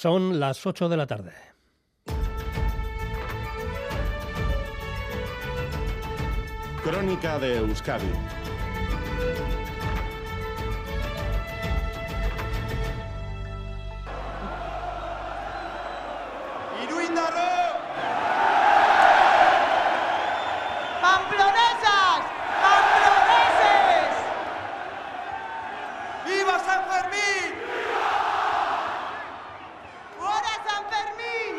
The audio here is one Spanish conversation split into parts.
Son las 8 de la tarde. Crónica de Euskadi. ¡Pamplonesas! ¡Pamploneses! ¡Viva San Fermín! ¡Fuera San Fermín!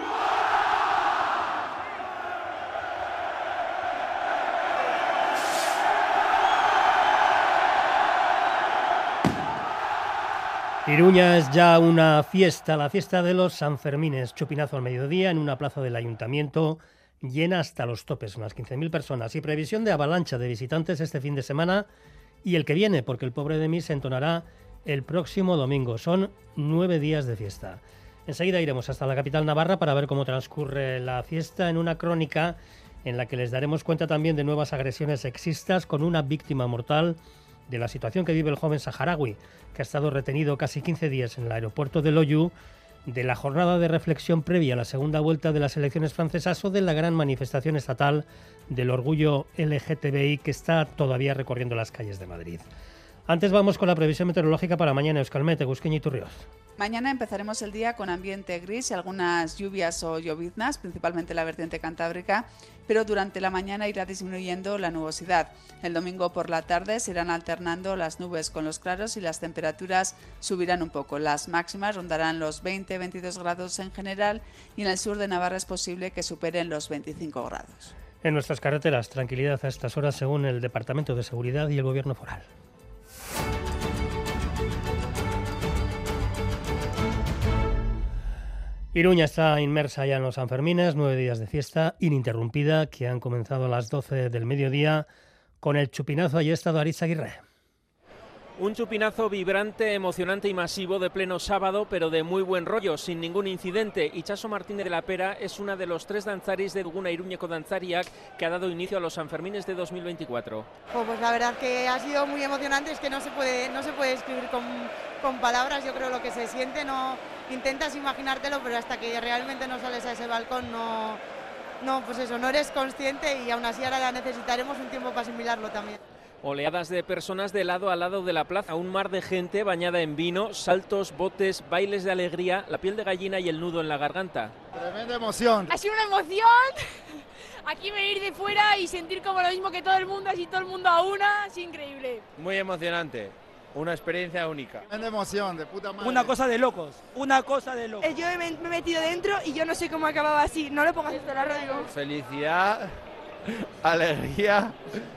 Iruña es ya una fiesta, la fiesta de los Sanfermines. Chupinazo al mediodía en una plaza del ayuntamiento llena hasta los topes, unas 15.000 personas. Y previsión de avalancha de visitantes este fin de semana y el que viene, porque el Pobre de mí se entonará el próximo domingo. Son 9 días de fiesta. Enseguida iremos hasta la capital navarra para ver cómo transcurre la fiesta en una crónica en la que les daremos cuenta también de nuevas agresiones sexistas con una víctima mortal, de la situación que vive el joven saharaui, que ha estado retenido casi 15 días en el aeropuerto de Loiu, de la jornada de reflexión previa a la segunda vuelta de las elecciones francesas o de la gran manifestación estatal del orgullo LGTBI que está todavía recorriendo las calles de Madrid. Antes vamos con la previsión meteorológica para mañana. Euskalmet, Egusquiña y Turrioz. Mañana empezaremos el día con ambiente gris y algunas lluvias o lloviznas, principalmente la vertiente cantábrica, pero durante la mañana irá disminuyendo la nubosidad. El domingo por la tarde se irán alternando las nubes con los claros y las temperaturas subirán un poco. Las máximas rondarán los 20-22 grados en general y en el sur de Navarra es posible que superen los 25 grados. En nuestras carreteras, tranquilidad a estas horas según el Departamento de Seguridad y el Gobierno Foral. Iruña está inmersa ya en los Sanfermines, 9 días de fiesta ininterrumpida que han comenzado a las 12 del mediodía con el chupinazo. Allí ha estado Aritz Aguirre. Un chupinazo vibrante, emocionante y masivo de pleno sábado, pero de muy buen rollo, sin ningún incidente. Itxaso Martínez de la Pera es una de los 3 danzaris de Duguna Iruñeko Dantzariak que ha dado inicio a los Sanfermines de 2024. Pues la verdad que ha sido muy emocionante, es que no se puede describir con palabras. Yo creo lo que se siente, no intentas imaginártelo, pero hasta que realmente no sales a ese balcón no eres consciente, y aún así ahora necesitaremos un tiempo para asimilarlo también. Oleadas de personas de lado a lado de la plaza, un mar de gente bañada en vino, saltos, botes, bailes de alegría, la piel de gallina y el nudo en la garganta. Tremenda emoción. Ha sido una emoción aquí venir de fuera y sentir como lo mismo que todo el mundo, así todo el mundo a una, es increíble. Muy emocionante, una experiencia única. Tremenda emoción, de puta madre. Una cosa de locos, una cosa de locos. Yo me he metido dentro y yo no sé cómo acababa así, no lo pongas esto en la radio. Felicidad, alegría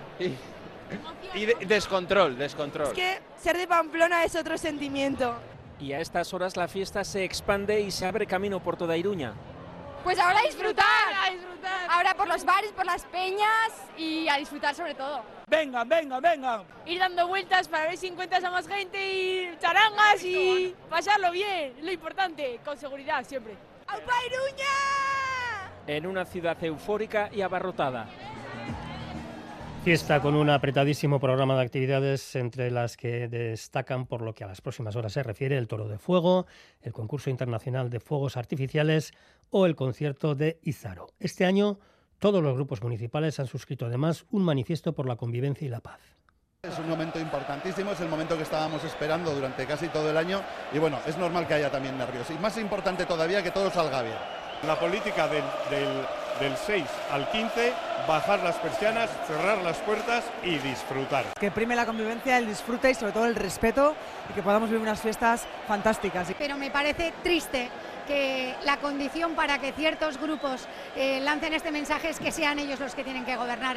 y descontrol. Es que ser de Pamplona es otro sentimiento. Y a estas horas la fiesta se expande y se abre camino por toda Iruña. Pues ahora a disfrutar. Ahora por los bares, por las peñas y a disfrutar sobre todo. Vengan. Ir dando vueltas para ver si encuentras a más gente y charangas y pasarlo bien, lo importante, con seguridad siempre. ¡Aupa Iruña! En una ciudad eufórica y abarrotada. Fiesta con un apretadísimo programa de actividades, entre las que destacan, por lo que a las próximas horas se refiere, el Toro de Fuego, el concurso internacional de fuegos artificiales o el concierto de Izaro. Este año todos los grupos municipales han suscrito además un manifiesto por la convivencia y la paz. Es un momento importantísimo, es el momento que estábamos esperando durante casi todo el año y bueno, es normal que haya también nervios y más importante todavía que todo salga bien. La política del 6 al 15, bajar las persianas, cerrar las puertas y disfrutar. Que prime la convivencia, el disfrute y sobre todo el respeto y que podamos vivir unas fiestas fantásticas. Pero me parece triste que la condición para que ciertos grupos lancen este mensaje es que sean ellos los que tienen que gobernar.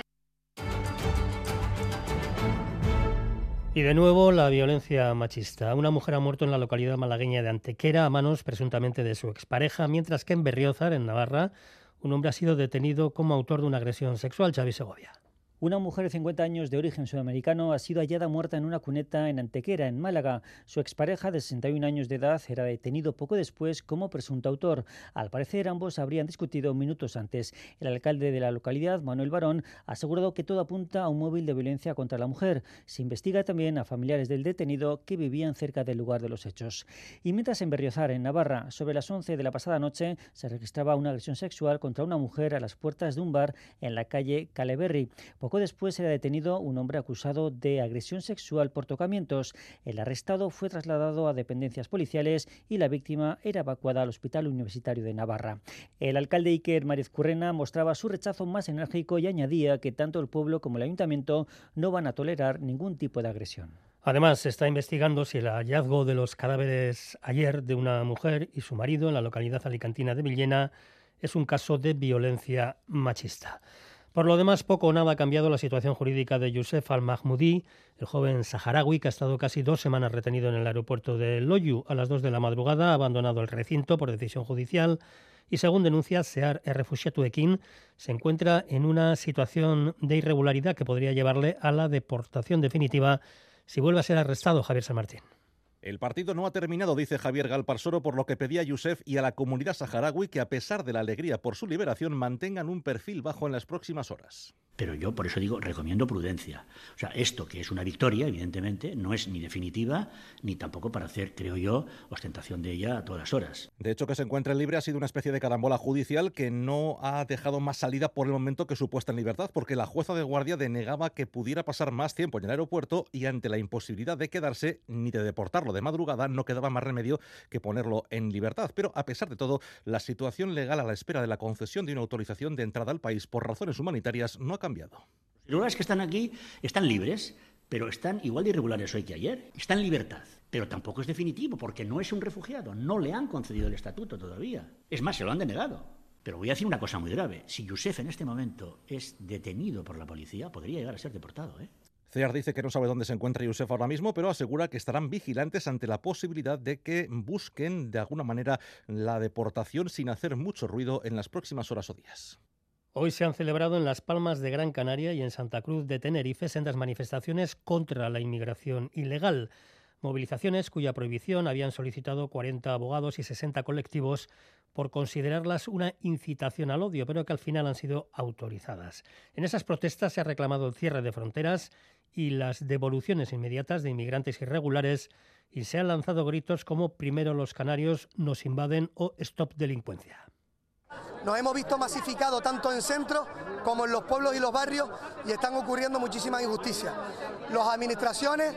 Y de nuevo la violencia machista. Una mujer ha muerto en la localidad malagueña de Antequera a manos presuntamente de su expareja, mientras que en Berriozar, en Navarra, un hombre ha sido detenido como autor de una agresión sexual. Xavi Segovia. Una mujer de 50 años de origen sudamericano ha sido hallada muerta en una cuneta en Antequera, en Málaga. Su expareja de 61 años de edad era detenido poco después como presunto autor. Al parecer, ambos habrían discutido minutos antes. El alcalde de la localidad, Manuel Barón, ha asegurado que todo apunta a un móvil de violencia contra la mujer. Se investiga también a familiares del detenido que vivían cerca del lugar de los hechos. Y mientras en Berriozar, en Navarra, sobre las 11 de la pasada noche, se registraba una agresión sexual contra una mujer a las puertas de un bar en la calle Caleberri. Poco después era detenido un hombre acusado de agresión sexual por tocamientos. El arrestado fue trasladado a dependencias policiales y la víctima era evacuada al Hospital Universitario de Navarra. El alcalde Iker Marizcurrena mostraba su rechazo más enérgico y añadía que tanto el pueblo como el ayuntamiento no van a tolerar ningún tipo de agresión. Además, se está investigando si el hallazgo de los cadáveres ayer de una mujer y su marido en la localidad alicantina de Villena es un caso de violencia machista. Por lo demás, poco o nada ha cambiado la situación jurídica de Youssef Al-Mahmoudi, el joven saharaui que ha estado casi 2 semanas retenido en el aeropuerto de Loiu. A las 2 de la madrugada ha abandonado el recinto por decisión judicial y, según denuncia Sear Errefuxiatu Ekin, se encuentra en una situación de irregularidad que podría llevarle a la deportación definitiva si vuelve a ser arrestado. Javier San Martín. El partido no ha terminado, dice Javier Galparsoro, por lo que pedía a Youssef y a la comunidad saharaui que, a pesar de la alegría por su liberación, mantengan un perfil bajo en las próximas horas. Pero yo, por eso digo, recomiendo prudencia. O sea, esto que es una victoria, evidentemente, no es ni definitiva, ni tampoco para hacer, creo yo, ostentación de ella a todas horas. De hecho, que se encuentre libre ha sido una especie de carambola judicial que no ha dejado más salida por el momento que su puesta en libertad, porque la jueza de guardia denegaba que pudiera pasar más tiempo en el aeropuerto y, ante la imposibilidad de quedarse ni de deportarlo de madrugada, no quedaba más remedio que ponerlo en libertad. Pero, a pesar de todo, la situación legal a la espera de la concesión de una autorización de entrada al país por razones humanitarias no ha cambiado. Los irregulares que están aquí están libres, pero están igual de irregulares hoy que ayer. Está en libertad, pero tampoco es definitivo, porque no es un refugiado. No le han concedido el estatuto todavía. Es más, se lo han denegado. Pero voy a decir una cosa muy grave. Si Youssef en este momento es detenido por la policía, podría llegar a ser deportado, Sear dice que no sabe dónde se encuentra Youssef ahora mismo, pero asegura que estarán vigilantes ante la posibilidad de que busquen de alguna manera la deportación sin hacer mucho ruido en las próximas horas o días. Hoy se han celebrado en Las Palmas de Gran Canaria y en Santa Cruz de Tenerife sendas manifestaciones contra la inmigración ilegal. Movilizaciones cuya prohibición habían solicitado 40 abogados y 60 colectivos por considerarlas una incitación al odio, pero que al final han sido autorizadas. En esas protestas se ha reclamado el cierre de fronteras y las devoluciones inmediatas de inmigrantes irregulares y se han lanzado gritos como "Primero los canarios nos invaden" o "Stop delincuencia". Nos hemos visto masificados tanto en centros como en los pueblos y los barrios y están ocurriendo muchísimas injusticias. Las administraciones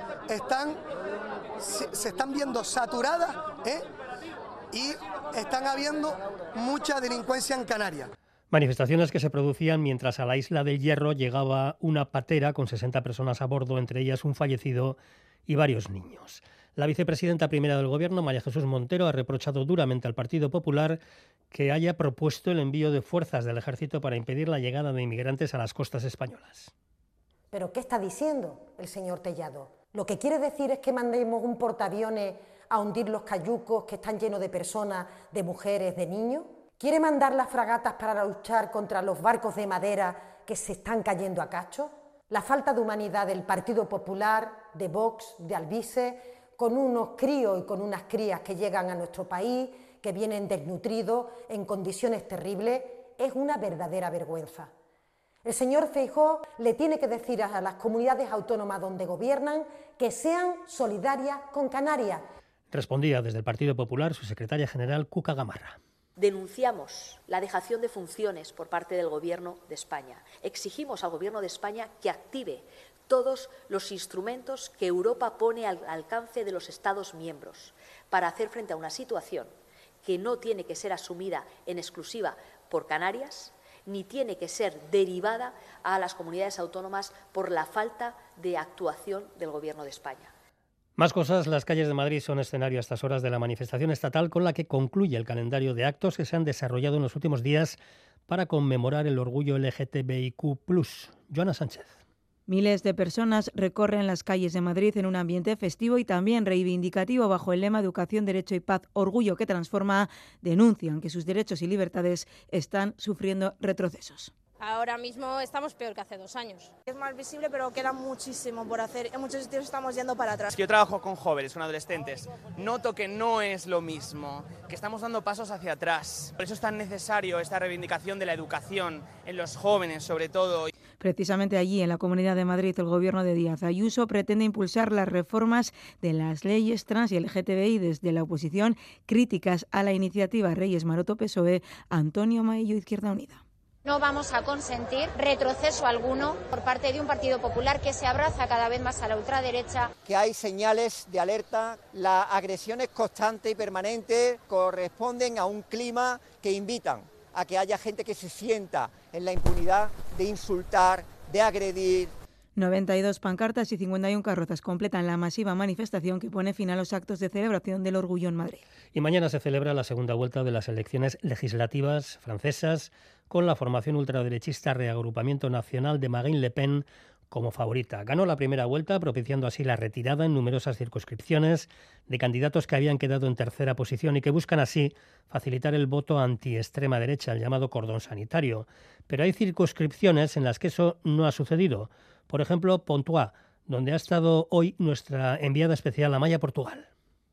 se están viendo saturadas y están habiendo mucha delincuencia en Canarias. Manifestaciones que se producían mientras a la isla del Hierro llegaba una patera con 60 personas a bordo, entre ellas un fallecido y varios niños. La vicepresidenta primera del Gobierno, María Jesús Montero, ha reprochado duramente al Partido Popular que haya propuesto el envío de fuerzas del Ejército para impedir la llegada de inmigrantes a las costas españolas. ¿Pero qué está diciendo el señor Tellado? Lo que quiere decir es que mandemos un portaaviones a hundir los cayucos que están llenos de personas, de mujeres, de niños. ¿Quiere mandar las fragatas para luchar contra los barcos de madera que se están cayendo a cachos? La falta de humanidad del Partido Popular, de Vox, de Alvise, con unos críos y con unas crías que llegan a nuestro país, que vienen desnutridos, en condiciones terribles, es una verdadera vergüenza. El señor Feijóo le tiene que decir a las comunidades autónomas donde gobiernan que sean solidarias con Canarias. Respondía desde el Partido Popular su secretaria general, Cuca Gamarra. Denunciamos la dejación de funciones por parte del Gobierno de España. Exigimos al Gobierno de España que active todos los instrumentos que Europa pone al alcance de los Estados miembros para hacer frente a una situación que no tiene que ser asumida en exclusiva por Canarias, ni tiene que ser derivada a las comunidades autónomas por la falta de actuación del Gobierno de España. Más cosas, las calles de Madrid son escenario a estas horas de la manifestación estatal con la que concluye el calendario de actos que se han desarrollado en los últimos días para conmemorar el orgullo LGTBIQ+. Joana Sánchez. Miles de personas recorren las calles de Madrid en un ambiente festivo y también reivindicativo bajo el lema Educación, Derecho y Paz, Orgullo que transforma. Denuncian que sus derechos y libertades están sufriendo retrocesos. Ahora mismo estamos peor que hace 2 años. Es más visible, pero queda muchísimo por hacer. En muchos sitios estamos yendo para atrás. Yo trabajo con jóvenes, con adolescentes. Noto que no es lo mismo, que estamos dando pasos hacia atrás. Por eso es tan necesario esta reivindicación de la educación en los jóvenes, sobre todo. Precisamente allí, en la Comunidad de Madrid, el gobierno de Díaz Ayuso pretende impulsar las reformas de las leyes trans y LGTBI. Desde la oposición, críticas a la iniciativa Reyes Maroto PSOE, Antonio Maillo, Izquierda Unida. No vamos a consentir retroceso alguno por parte de un Partido Popular que se abraza cada vez más a la ultraderecha. Que hay señales de alerta, las agresiones constantes y permanentes corresponden a un clima que invitan a que haya gente que se sienta en la impunidad de insultar, de agredir. 92 pancartas y 51 carrozas completan la masiva manifestación que pone fin a los actos de celebración del orgullo en Madrid. Y mañana se celebra la segunda vuelta de las elecciones legislativas francesas, con la formación ultraderechista Reagrupamiento Nacional de Marine Le Pen como favorita. Ganó la primera vuelta, propiciando así la retirada en numerosas circunscripciones de candidatos que habían quedado en tercera posición y que buscan así facilitar el voto anti-extrema derecha, el llamado cordón sanitario. Pero hay circunscripciones en las que eso no ha sucedido. Por ejemplo, Pontoise, donde ha estado hoy nuestra enviada especial Amaya Portugal.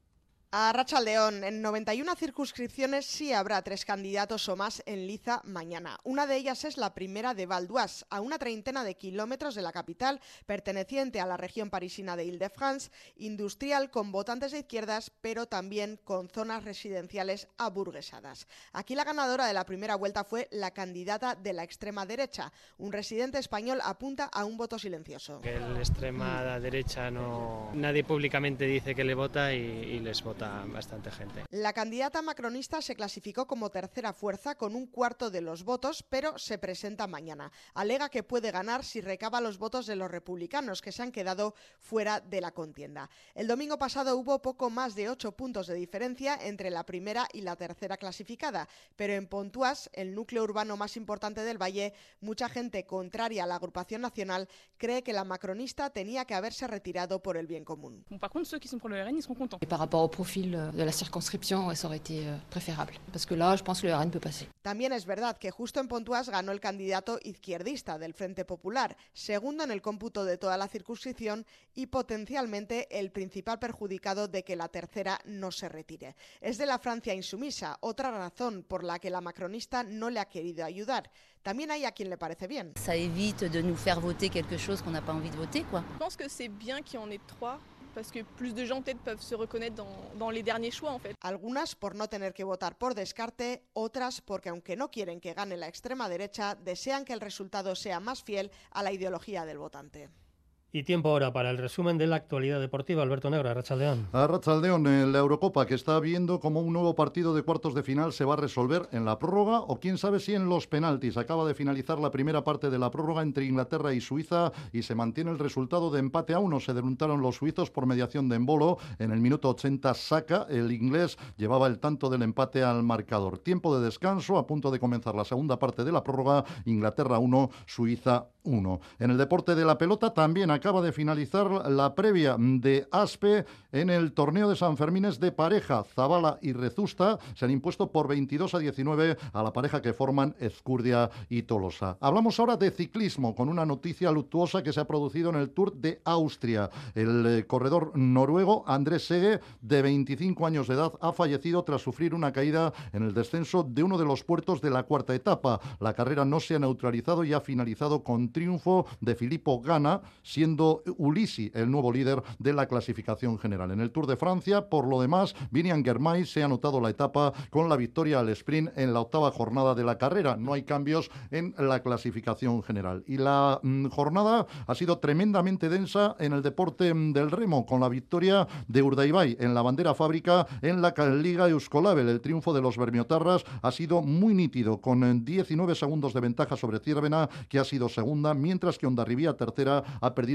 A Arratsaldeón, en 91 circunscripciones sí habrá 3 candidatos o más en liza mañana. Una de ellas es la primera de Val d'Oise, a una treintena de kilómetros de la capital, perteneciente a la región parisina de Île-de-France, industrial con votantes de izquierdas, pero también con zonas residenciales aburguesadas. Aquí la ganadora de la primera vuelta fue la candidata de la extrema derecha. Un residente español apunta a un voto silencioso. Que la extrema derecha nadie públicamente dice que le vota y les vota bastante gente. La candidata macronista se clasificó como tercera fuerza con 1/4 de los votos, pero se presenta mañana. Alega que puede ganar si recaba los votos de los republicanos, que se han quedado fuera de la contienda. El domingo pasado hubo poco más de 8 puntos de diferencia entre la primera y la tercera clasificada, pero en Pontoise, el núcleo urbano más importante del Valle, mucha gente contraria a la agrupación nacional cree que la macronista tenía que haberse retirado por el bien común. Par contre, ceux qui sont pour le RN, ils seront contents. Par rapport au profil de la circonscription, ça aurait été préférable. Parce que là, je pense que le RN peut passer. También es verdad que justo en Pontoise ganó el candidato izquierdista del Frente Popular, segundo en el cómputo de toda la circunscripción y potencialmente el principal perjudicado de que la tercera no se retire. Es de la Francia insumisa, otra razón por la que la macronista no le ha querido ayudar. También hay a quien le parece bien. Ça évite de nous faire voter quelque chose qu'on n'a pas envie de voter, quoi. Je pense que c'est bien qu'il y en ait 3. Parce que plus de gens peut-être peuvent se reconnaître dans les derniers choix en fait. Algunas por no tener que votar por descarte, otras porque aunque no quieren que gane la extrema derecha, desean que el resultado sea más fiel a la ideología del votante. Y tiempo ahora para el resumen de la actualidad deportiva. Alberto Negro, Arratsaldeón. Arratsaldeón, en la Eurocopa, que está viendo cómo un nuevo partido de cuartos de final se va a resolver en la prórroga o quién sabe si en los penaltis. Acaba de finalizar la primera parte de la prórroga entre Inglaterra y Suiza y se mantiene el resultado de empate a 1. Se deluntaron los suizos por mediación de Embolo. En el minuto 80 Saka, el inglés, llevaba el tanto del empate al marcador. Tiempo de descanso, a punto de comenzar la segunda parte de la prórroga. Inglaterra 1, Suiza 1. En el deporte de la pelota también acaba de finalizar la previa de Aspe en el torneo de Sanfermines de pareja. Zabala y Rezusta se han impuesto por 22-19 a la pareja que forman Ezcurdia y Tolosa. Hablamos ahora de ciclismo con una noticia luctuosa que se ha producido en el Tour de Austria. El corredor noruego Andrés Sege, de 25 años de edad, ha fallecido tras sufrir una caída en el descenso de uno de los puertos de la cuarta etapa. La carrera no se ha neutralizado y ha finalizado con triunfo de Filippo Ganna, siendo Ulissi el nuevo líder de la clasificación general. En el Tour de Francia, por lo demás, Vinian Girmay se ha anotado la etapa con la victoria al sprint en la octava jornada de la carrera. No hay cambios en la clasificación general. Y la jornada ha sido tremendamente densa en el deporte del remo, con la victoria de Urdaibai en la bandera fábrica en la Liga Euskolabel. El triunfo de los bermiotarras ha sido muy nítido, con 19 segundos de ventaja sobre Ciervena, que ha sido segunda, mientras que Hondarribía, tercera, ha perdido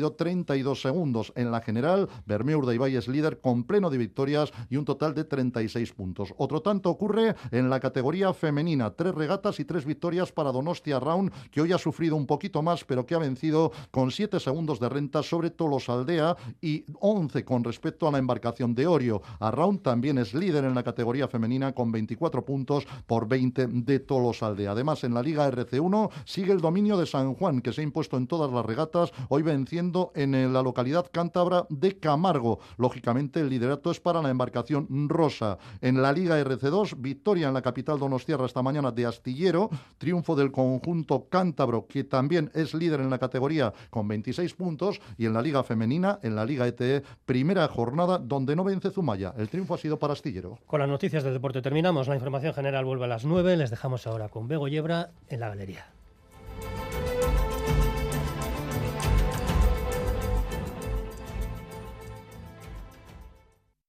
perdido 32 segundos. En la general, Bermeo Urdaibai es líder con pleno de victorias y un total de 36 puntos. Otro tanto ocurre en la categoría femenina. 3 regatas y 3 victorias para Donostia Arraun, que hoy ha sufrido un poquito más, pero que ha vencido con 7 segundos de renta sobre Tolosaldea y 11 con respecto a la embarcación de Orio. Arraun también es líder en la categoría femenina con 24 puntos por 20 de Tolosaldea. Además, en la Liga RC1 sigue el dominio de San Juan, que se ha impuesto en todas las regatas, hoy venciendo en la localidad cántabra de Camargo. Lógicamente, el liderato es para la embarcación rosa. En la Liga RC2, victoria en la capital donostiarra esta mañana de Astillero, triunfo del conjunto cántabro, que también es líder en la categoría con 26 puntos, y en la Liga femenina, en la Liga ETE, primera jornada donde no vence Zumaya. El triunfo ha sido para Astillero. Con las noticias del deporte terminamos. La información general vuelve a las 9. Les dejamos ahora con Bego Yebra en la galería.